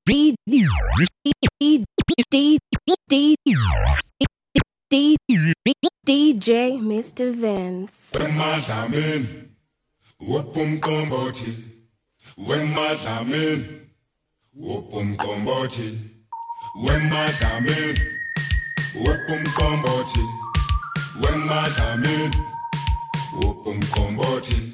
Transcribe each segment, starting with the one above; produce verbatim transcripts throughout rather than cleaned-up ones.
D J Mister Vince. Wemadlamini wopumqombothi wemadlamini wopumqombothi wemadlamini wopumqombothi wemadlamini wopumqombothi.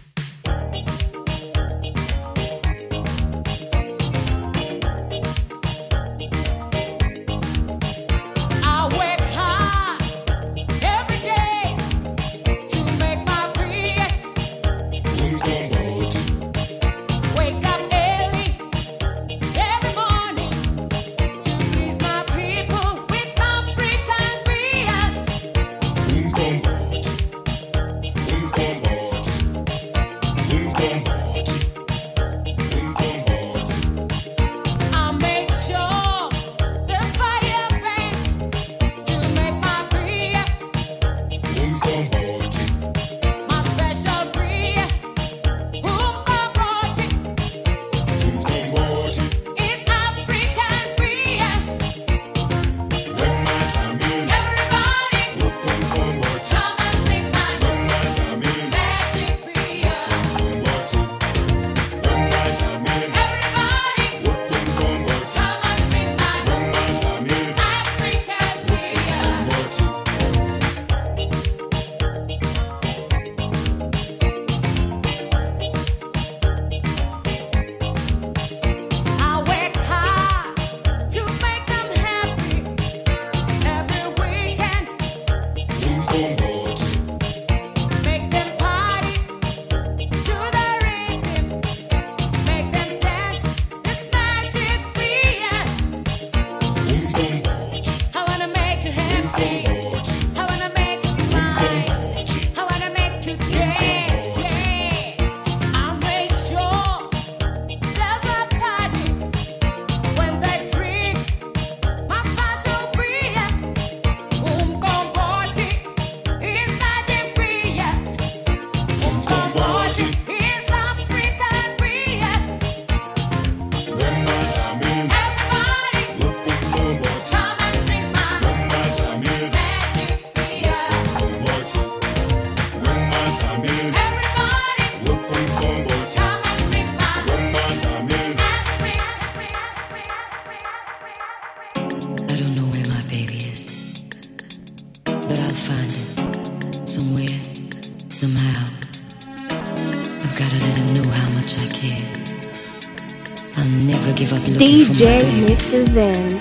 D J Mister Vince.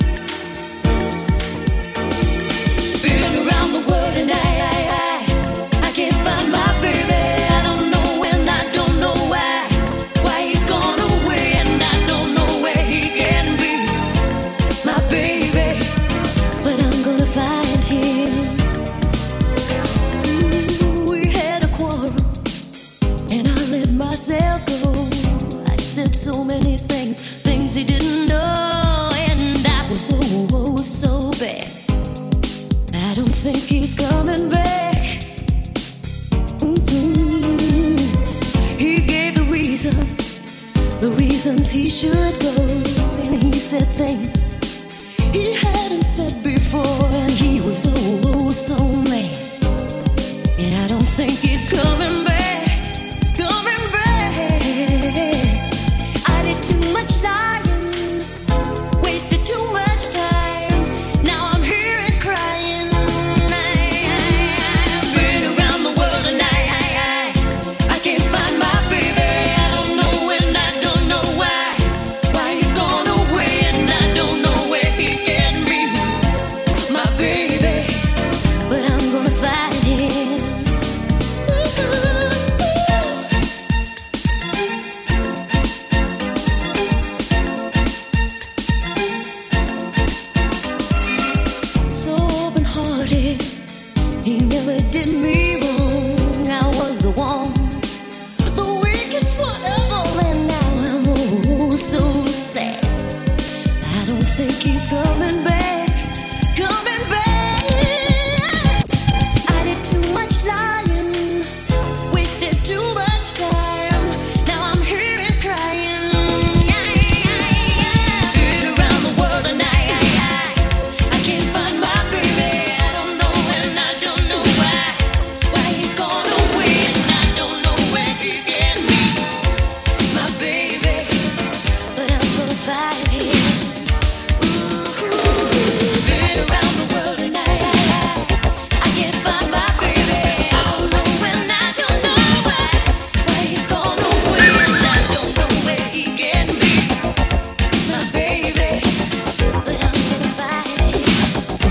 Too much time. Now I'm here and crying. Yeah, yeah, yeah.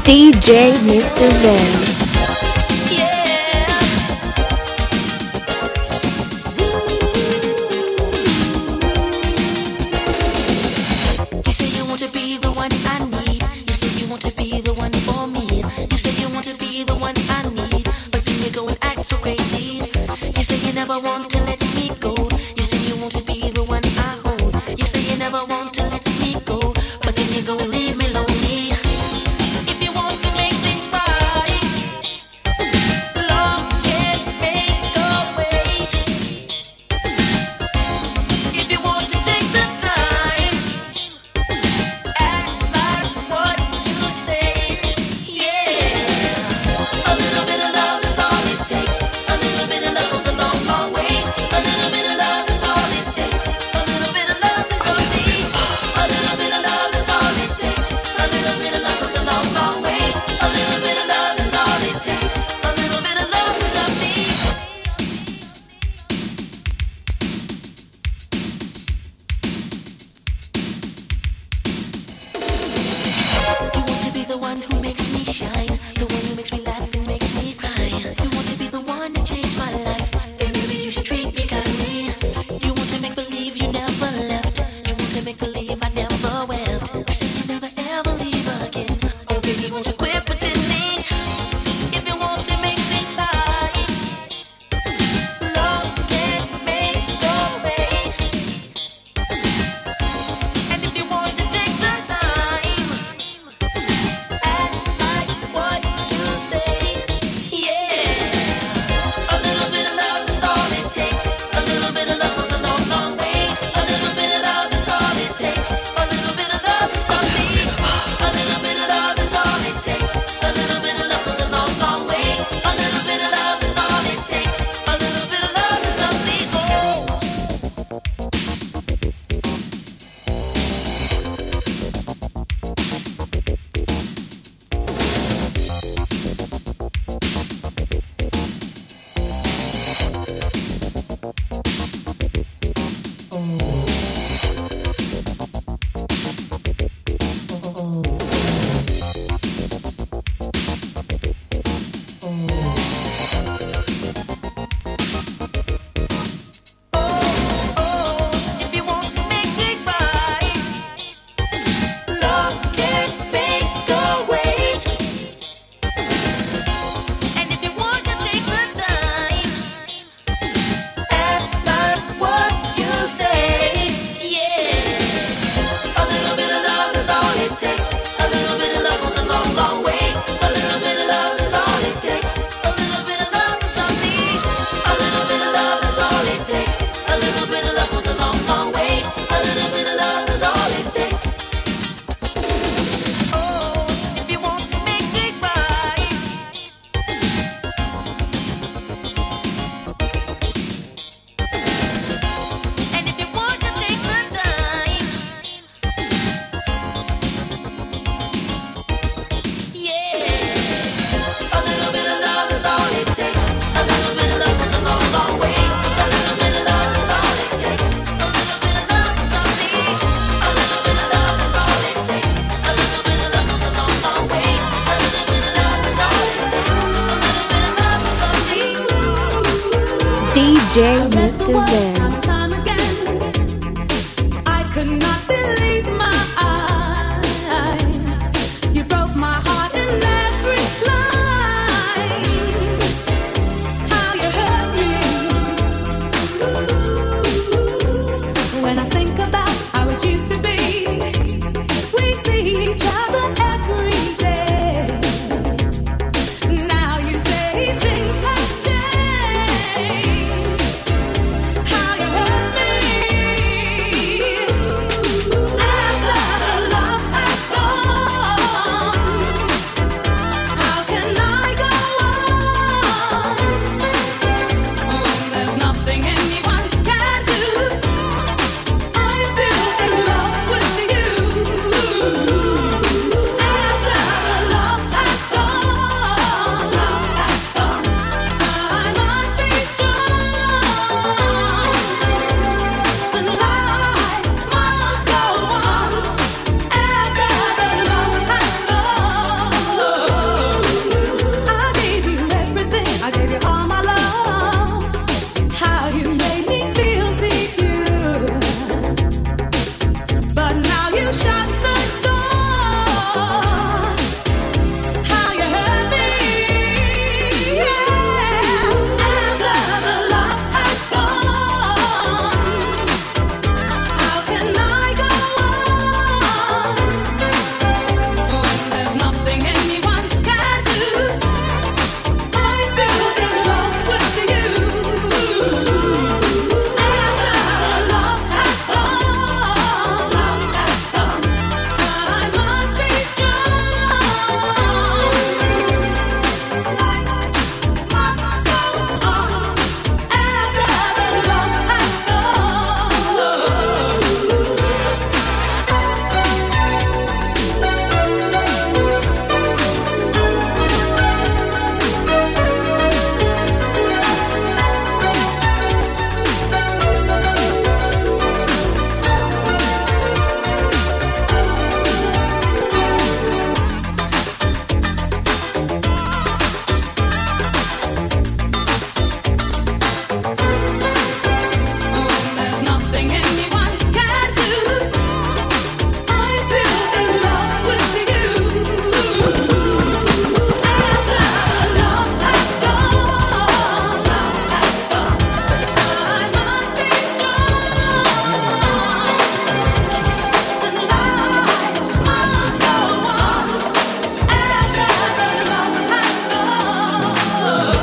D J Mister Vince. D J Mister Vince. How you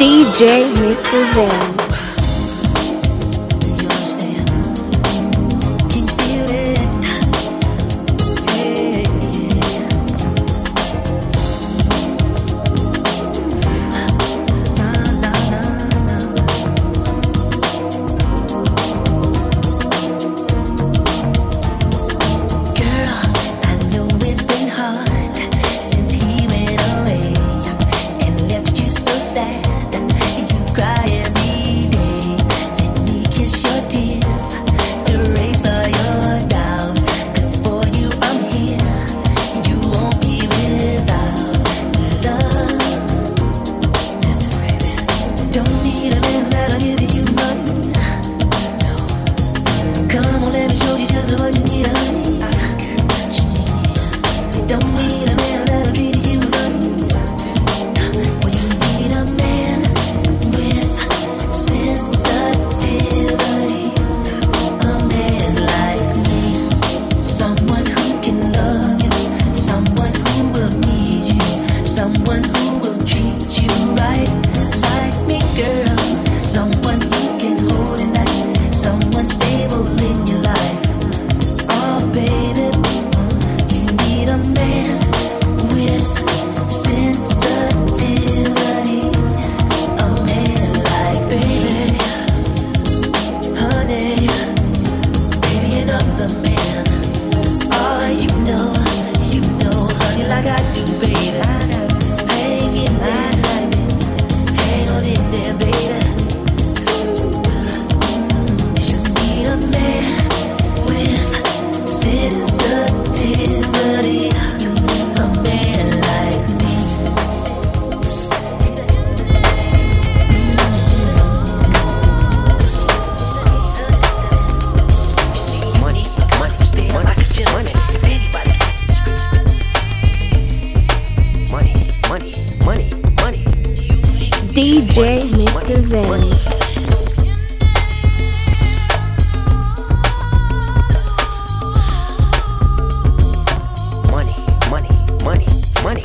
D J Mister Vince. D J Mister Vince. Money, money, money, money.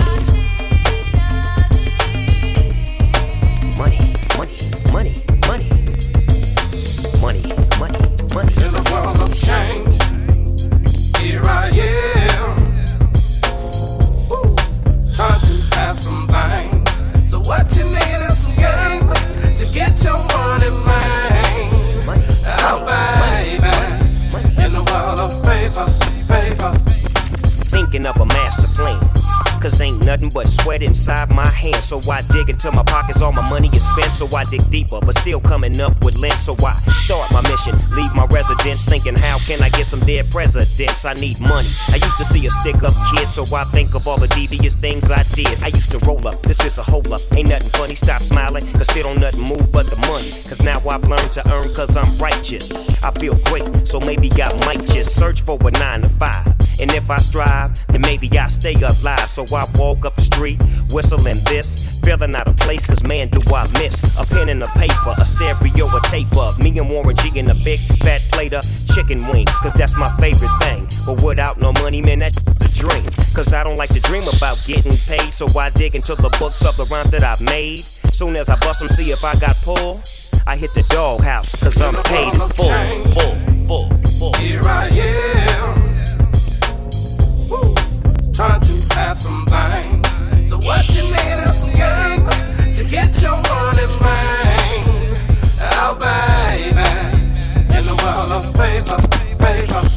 Money, money, money, money. Money, money, money. In the world of change, here I am. Woo. Trying to have some things. So what you need is some game to get your money, man. Oh, baby. In the world of paper, paper. Thinking of a master plan. Cause ain't nothing but sweat inside my hands. So I dig into my pockets, all my money is spent. So I dig deeper, but still coming up with lint. So I start my mission, leave my residence, thinking how can I get some dead presidents? I need money. I used to see a stick up kid, so I think of all the devious things I did. I used to roll up, this is a hold up. Ain't nothing funny, stop smiling, cause still don't nothing move but the money. Cause now I've learned to earn cause I'm righteous. I feel great, so maybe I might just search for a nine to five. And if I strive, then maybe I stay alive. So I walk up the street, whistling this, feeling out of place, cause man do I miss a pen and a paper, a stereo, a tape of me and Warren G in a big fat plate of chicken wings, cause that's my favorite thing. But without no money, man, that's a dream. Cause I don't like to dream about getting paid, so I dig into the books of the rhymes that I've made. Soon as I bust them, see if I got pull, I hit the doghouse, cause I'm paid in full, full, full, full. Here I am. Woo. Trying to have some things. So what you need is some game to get your money, man. Oh, baby. In the world of paper, paper.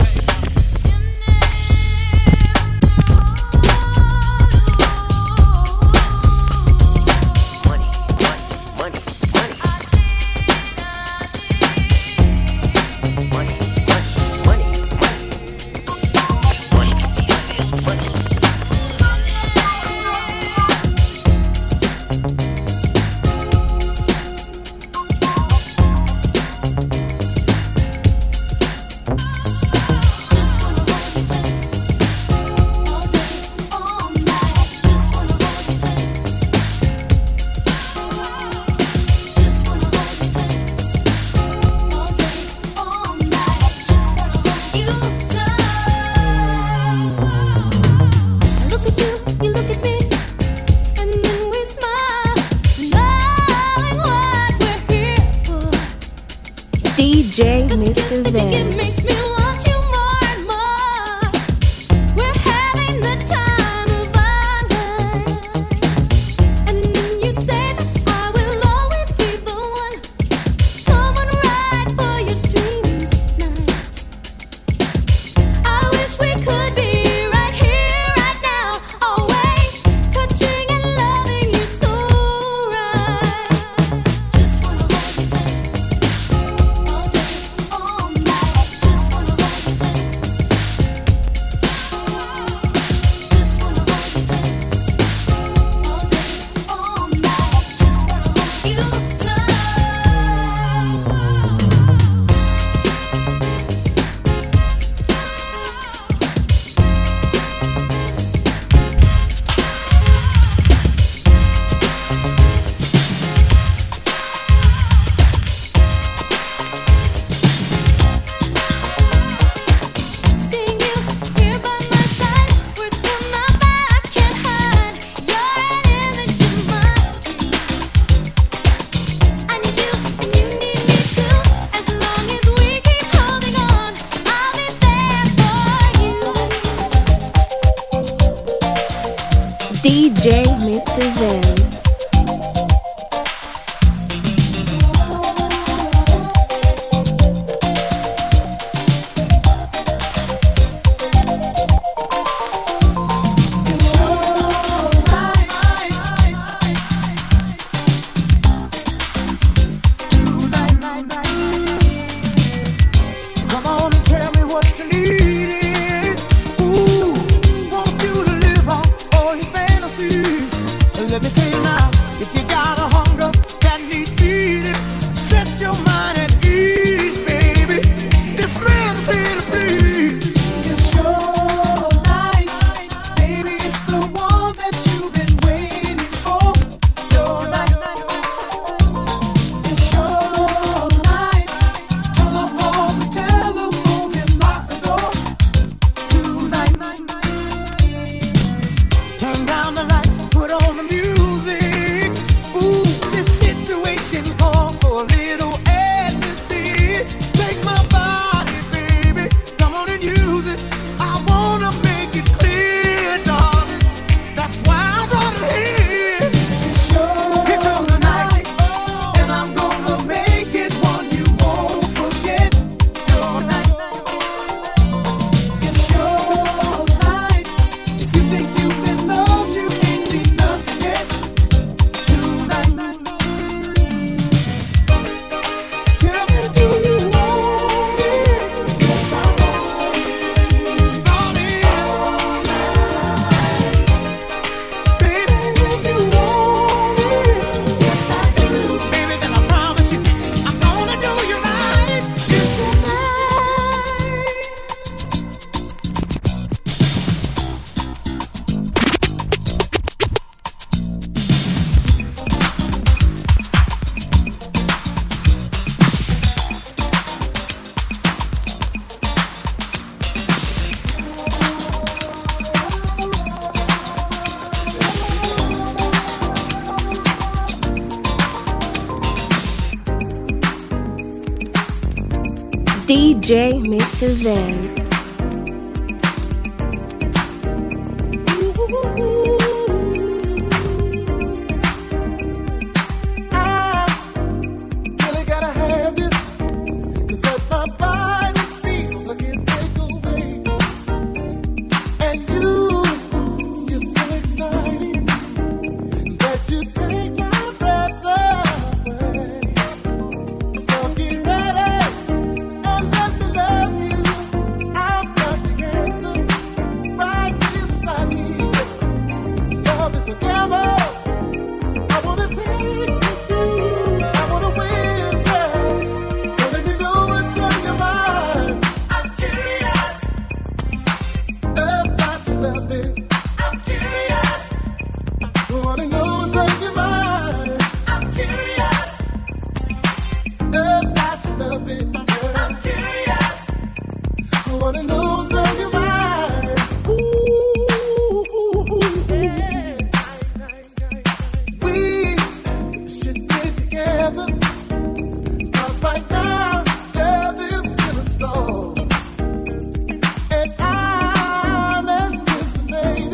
D J Mister Vince. Let me tell you now, if you got a hunger that needs feeding, set your mind at ease, baby. This man is here to please. It's your night, baby. It's the one that you've been waiting for. Your night, it's your night. Turn off all the telephones and lock the door. Tonight, turn down the lights, put on the music. Calls for a little atmosphere. Take my body, baby. Come on and use it. I wanna make it clear, darling. That's why I brought it here. It's your Here comes the night, and I'm gonna make it one you won't forget. Your night, it's your night. If you think you've been loved, you ain't seen nothing yet. Tonight. D J Mister Vince. Baby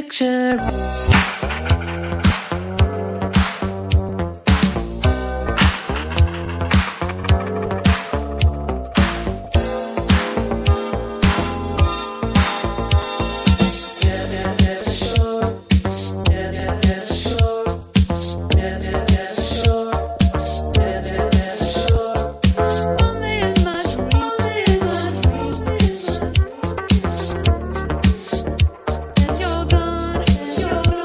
picture. You're gone, you're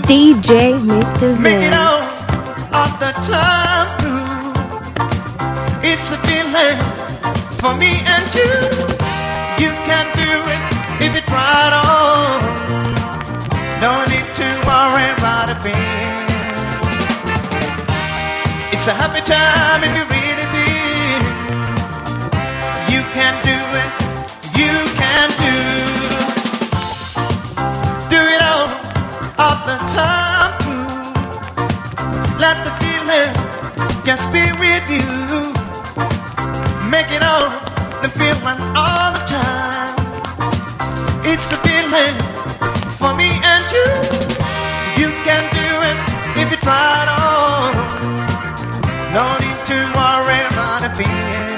D J Mister Make it all Vince. of the time through. It's a feeling for me and you. You can do it if you try it on. No need to worry about a thing. It's a happy time if you really think you can do it. You can do do it all of the time through. Let the feeling just be with you. Make it all the feeling all the time. It's the feeling for me and you. You can do it if you try it on. No need to worry about a thing.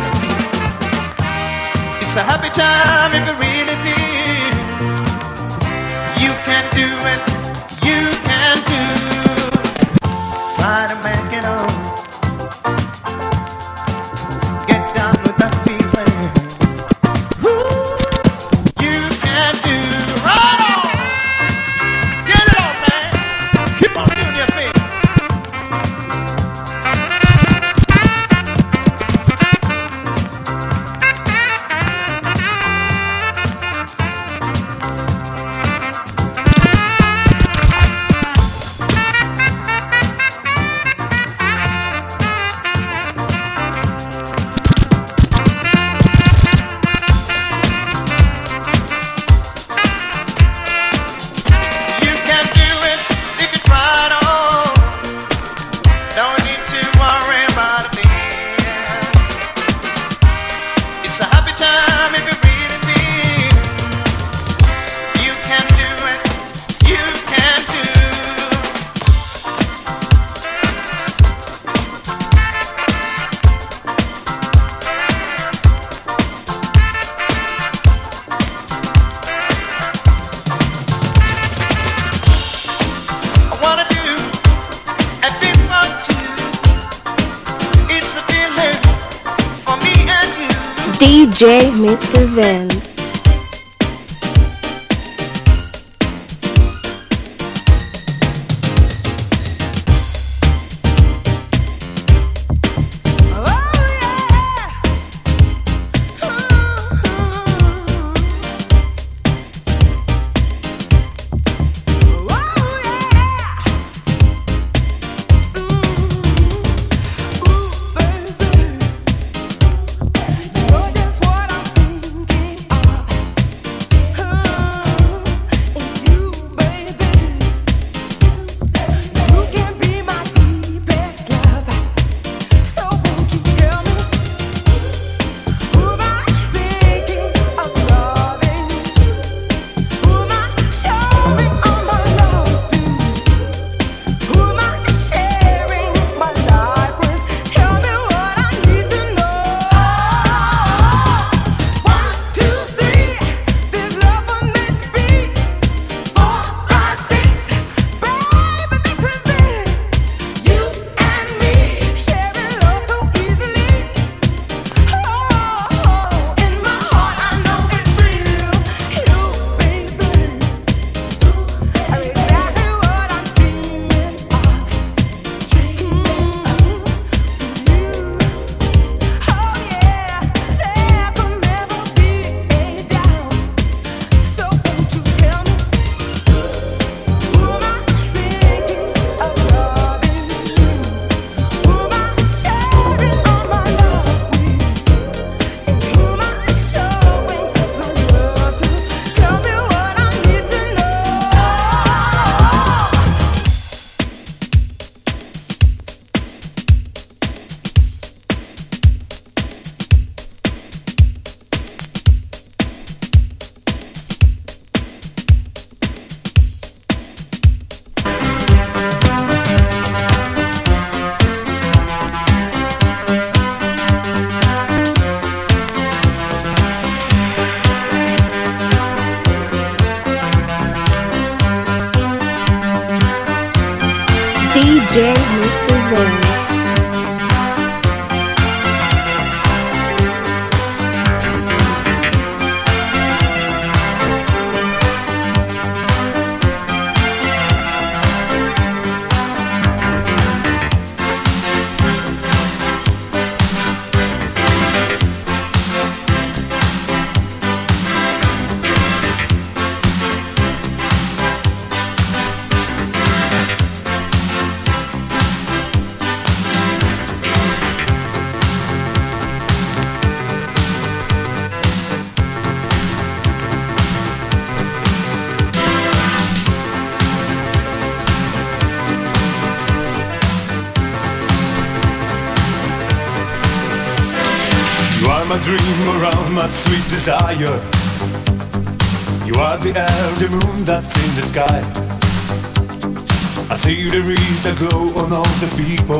It's a happy time if you really feel you can do it. You can do. Try to make it on. Get down with that feeling. Ooh, you can do. Right on. Get it on, man. Keep on doing your thing. You can do it if you try it on. Don't need to worry about a thing. It's a happy time if you really feel you can do it. You can do. I wanna do a bit for two. It's a feeling for me and you. D J Mister Vince. You're just what I'm thinking J Mister Vince. my dream around my sweet desire. You are the air, the moon that's in the sky. I see the rays that glow on all the people.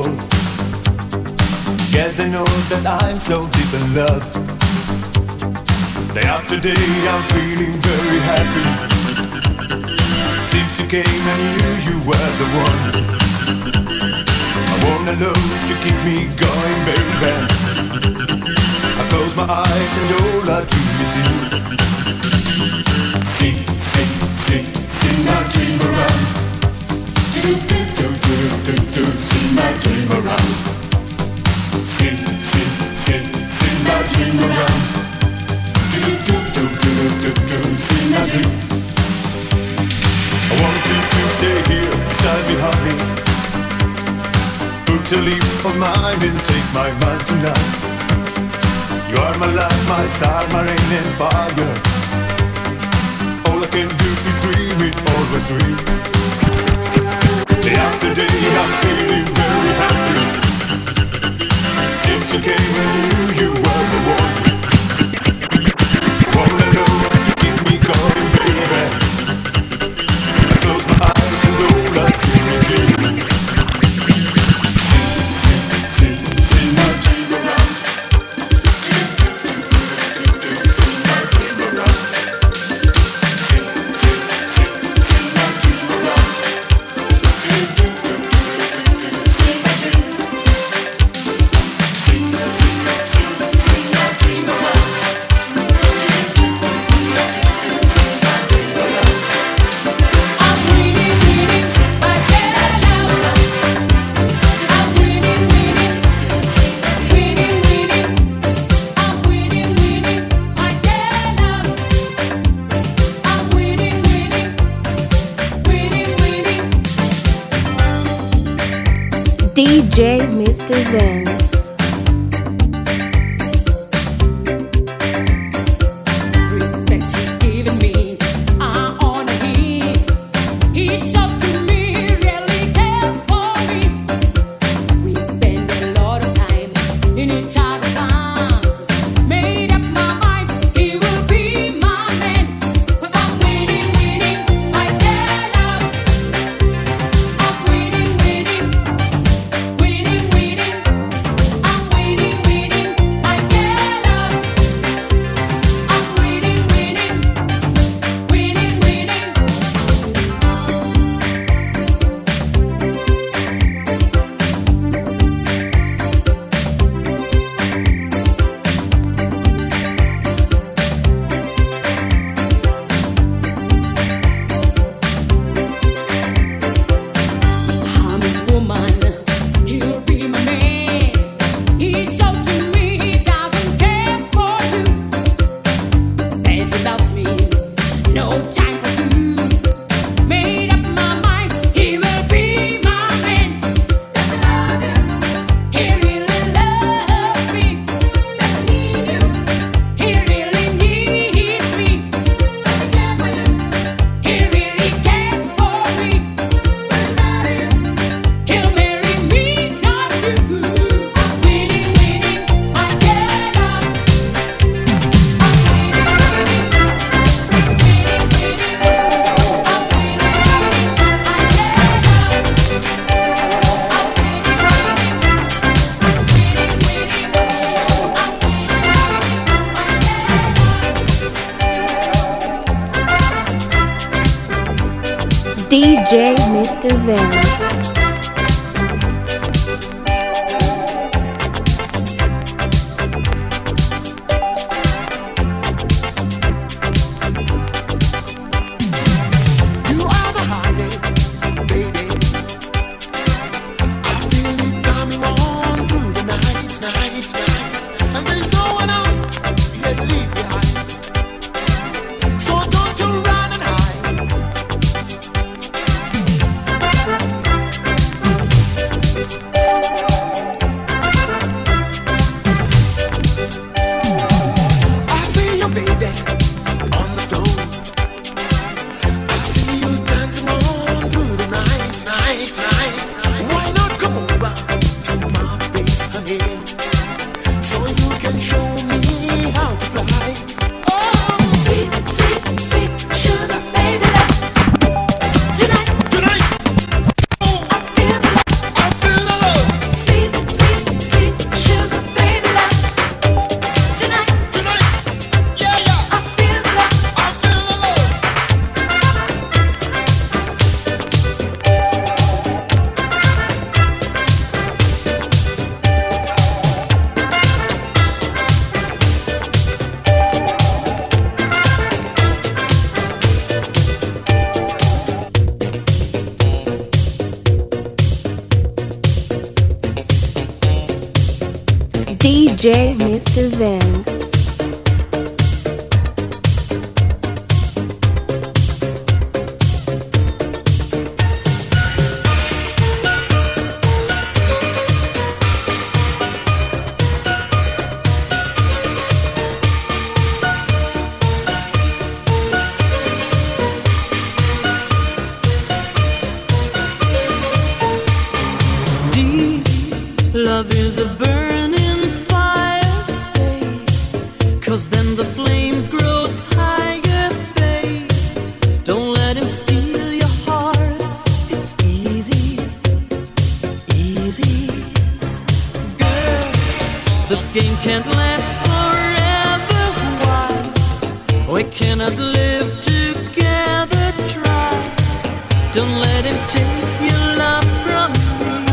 Guess they know that I'm so deep in love. Day after day I'm feeling very happy. Since you came I knew you were the one. I want a love to keep me going, baby. I close my eyes and all I dream is you. Sing, sing, sing, sing my dream around. Do, do, do, do, do, do, sing my dream around. Sing, sing, sing, sing my dream around. Do, do, do, do, do, do, sing my dream. I want you to stay here beside me, honey. Put your lips on mine and take my mind tonight. You are my light, my star, my rain and fire. All I can do is dream it, always dream. Day after day I'm feeling very happy. Since you came I knew you were the one. Wanna know to keep me going, baby. I close my eyes and all I dream is you. Sing, sing, sing, sing my dream around. Sing my dream around. Sing, sing, sing, sing my dream around. Sing my dream. Sing, sing, sing, sing my dream around. D J Mister Vince. Respect she's giving me, I honor him. He showed to me he really cares for me. We spend a lot of time in each other's arms. Made up my mind, he will be my man. 'Cause I'm winning, winning, I tell love. I'm winning, winning, winning, winning. I'm winning, winning, I tell love. I'm winning, winning, winning, winning. I'm his woman, he'll be my man. He showed to me he doesn't care for you. Says he loves me, no time for you. Made up my mind, he will be my man. Does he love you? He really loves me. Does he need you? He really needs me. Does he care for you? He really cares for me. Does he marry you? He'll marry me, not you. I'm winning, winning, I tell love. I'm winning, winning, winning, winning. I'm winning, winning, I tell love. I'm D J Mister Vince. You are my honey, baby. I feel it coming on through the night, night, night. And there's no one else here to leave behind. So don't you run and hide. J Mister Vince. Love is a burning fire, stay, 'cause then the flames grow higher, babe. Don't let him steal your heart, it's easy, easy. Girl, this game can't last forever, why? We cannot live together, try. Don't let him take your love from me.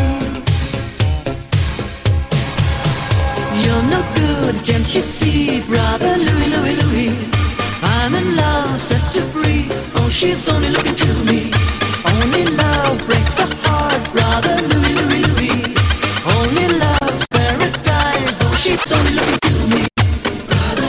You're no good, can't you see, brother Louis, Louis, Louis? I'm in love, set her free. Oh, she's only looking to me. Only love breaks a heart, brother Louis, Louis, Louis. Only love's paradise. Oh, she's only looking to me, brother.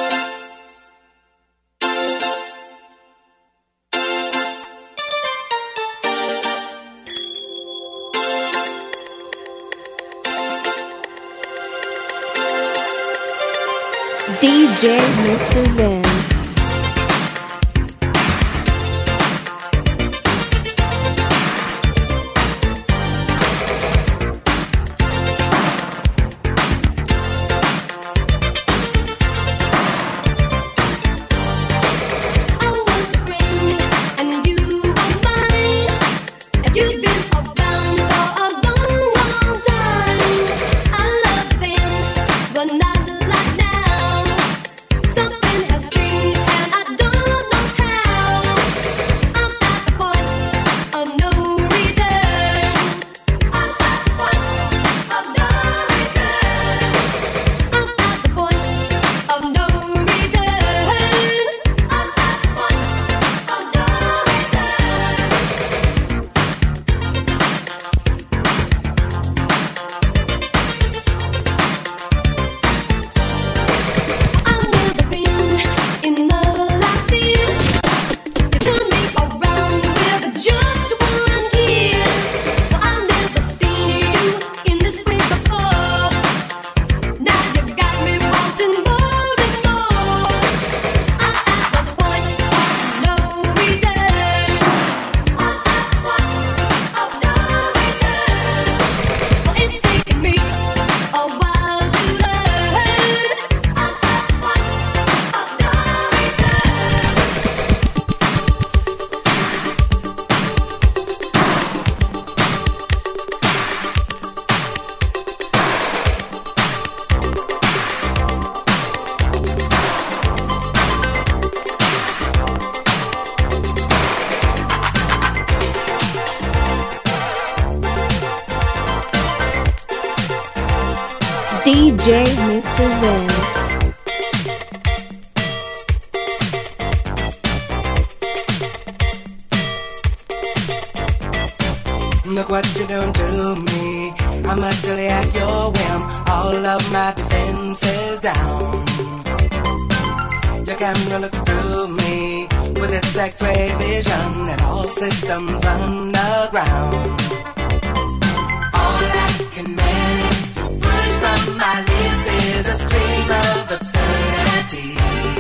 D J Mister Vince. Not like now. Something has changed and I don't know D J Mister Vince. Look what you done to me. I'm utterly at your whim. All of my defenses down. Your camera looks through me with its X-ray vision, and all systems run aground. All I can manage to push from my lips is a stream of absurdities.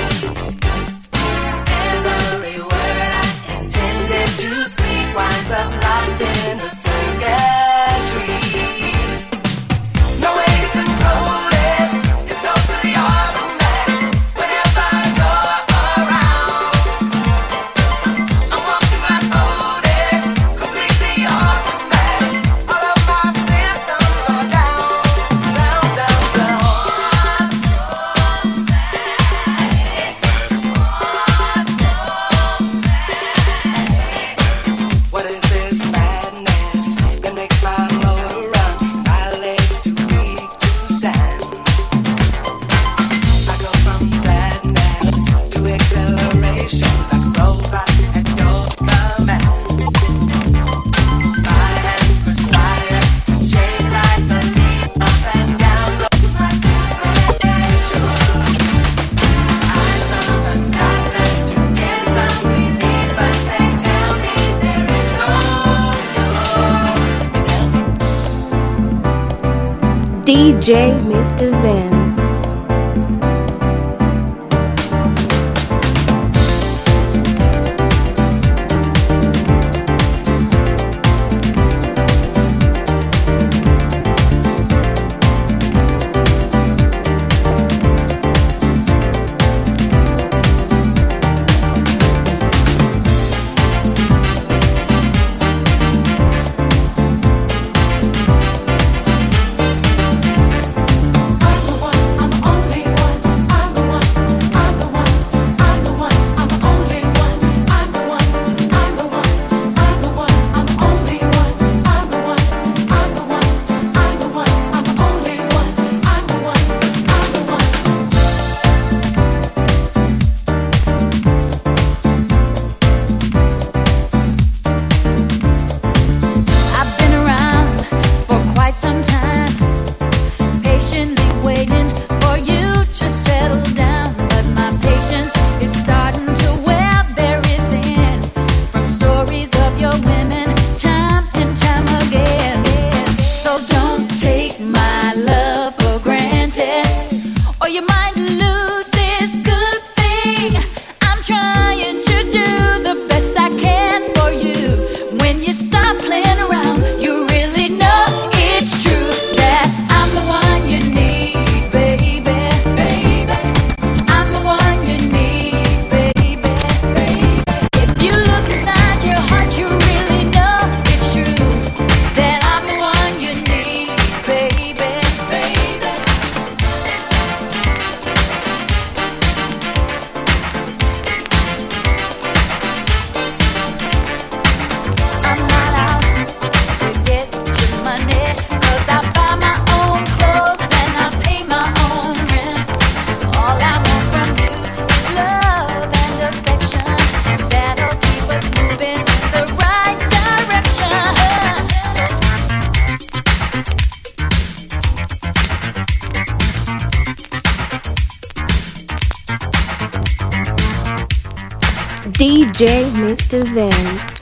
Every word I intended to speak winds up locked in a circuitry. No way to control it. It's totally automatic. Whenever I go around, I'm walking right on it. Completely automatic. All of my systems are down, down, down, down. What is this madness? D J Mister Vince. D J Mister Vince.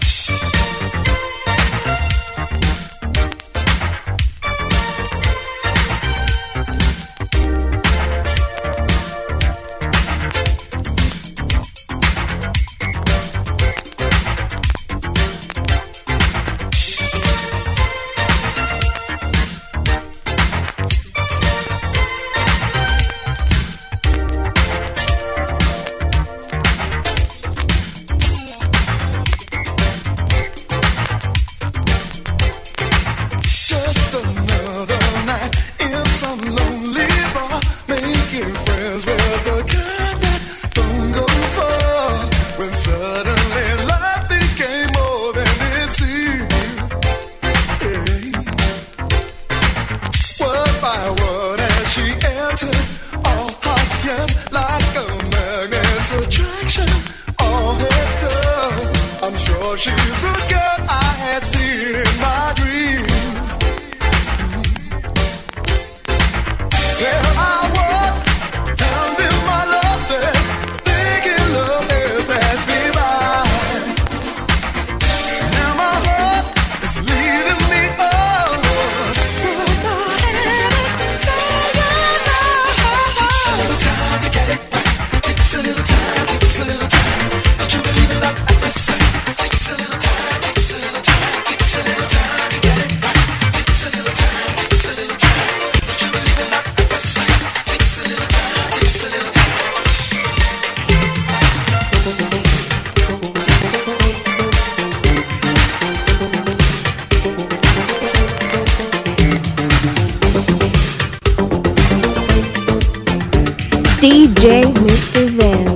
D J Mister Vince.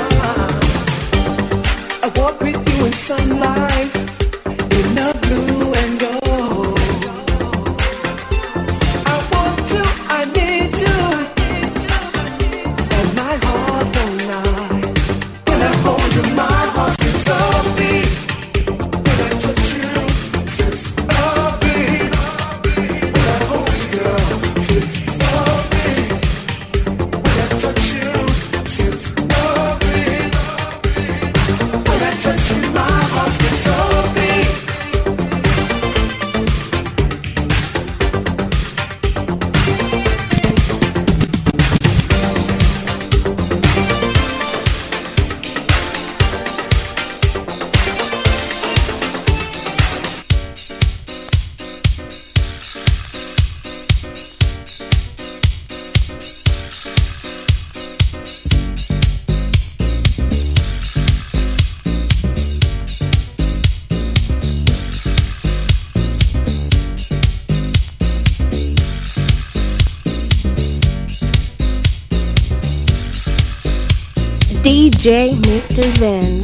Sunlight in the blue J Mister Vince.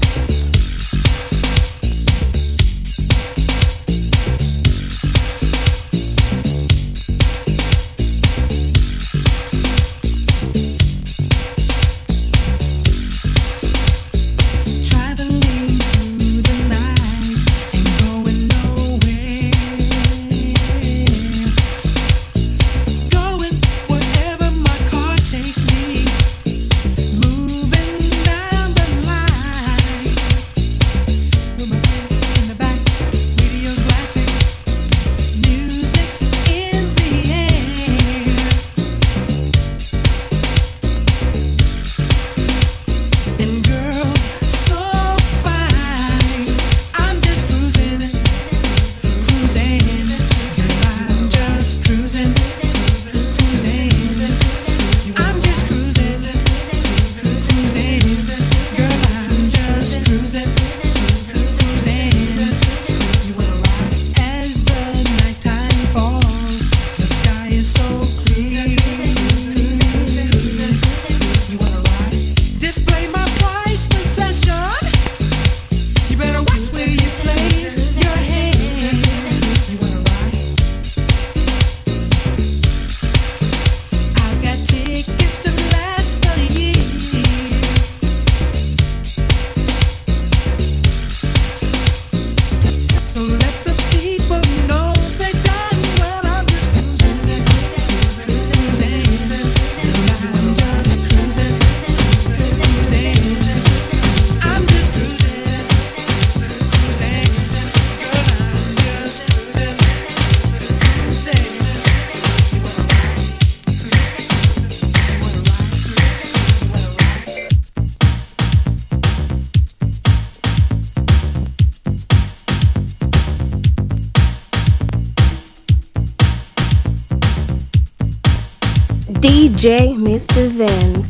D J Mister Vince.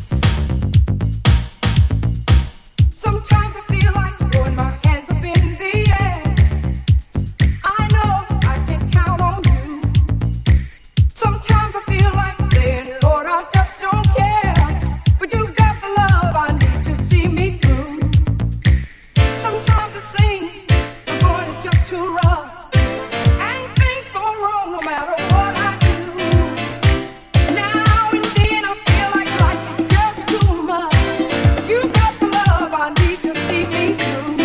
Sometimes I feel like throwing my hands up in the air. I know I can count on you. Sometimes I feel like saying, Lord, I just don't care. But you got the love I need to see me through. Sometimes it seems the going is just too rough, and things go wrong no matter what I do. Now and then I feel like life is just too much. You got the love I need to see me through.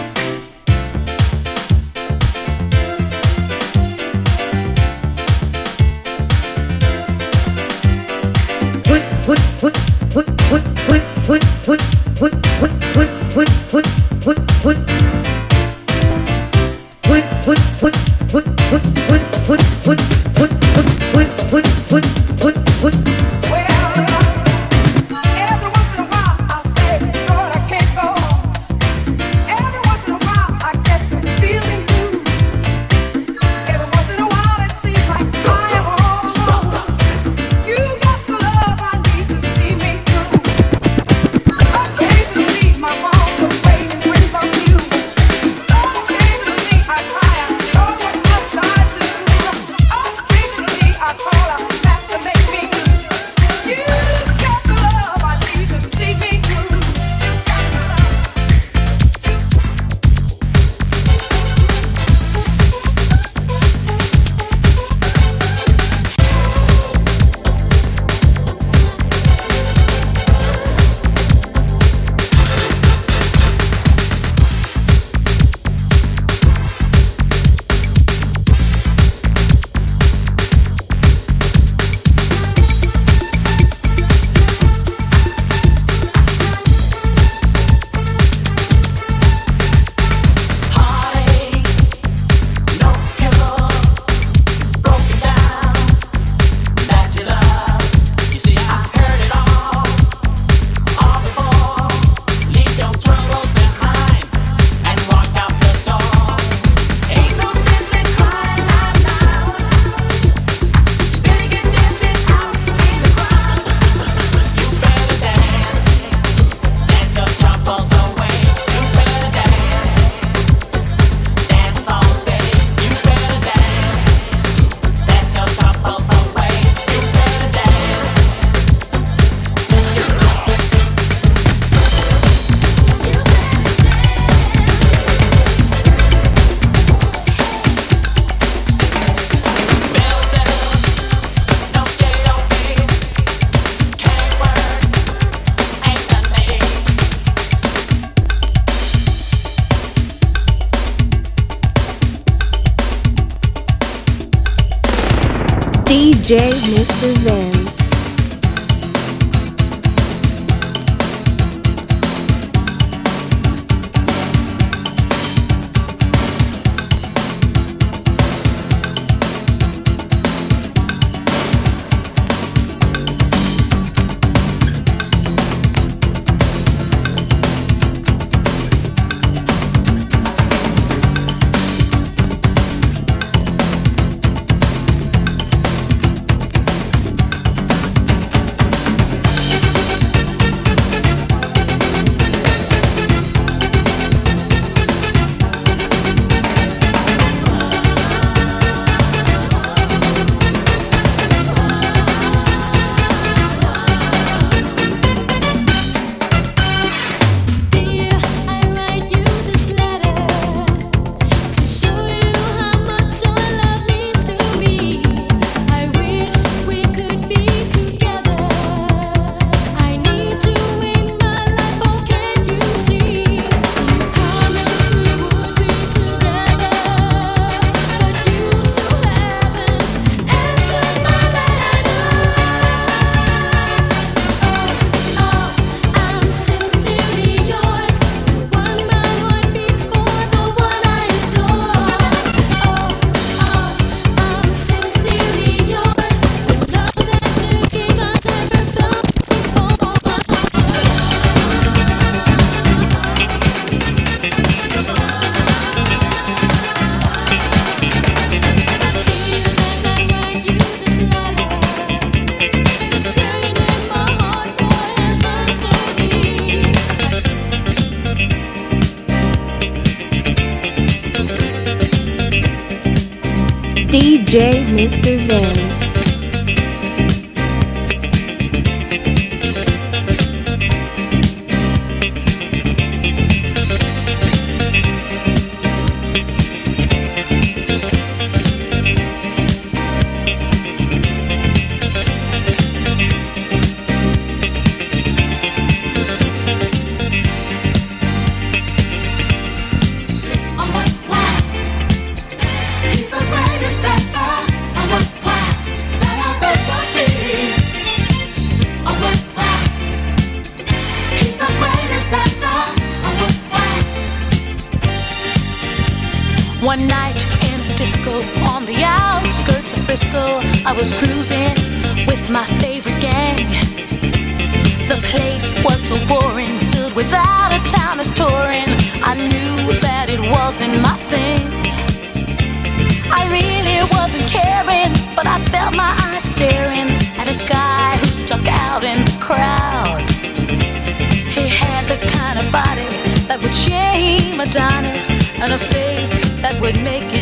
Every once in a while I say, Lord, I can't go on. Every once in a while I get the feeling blue. Every once in a while it seems like I am all alone. You got the love I need to see me through. Occasionally my walls are waiting ways on you. J Mister Vince. D J Mister Vince. One night in a disco on the outskirts of Frisco, I was cruising with my favorite gang. The place was so boring, filled with out-of-towners touring. I knew that it wasn't my thing. I really wasn't caring, but I felt my eyes staring at a guy who stuck out in the crowd. He had the kind of body that would shame Adonis, and a face that would make it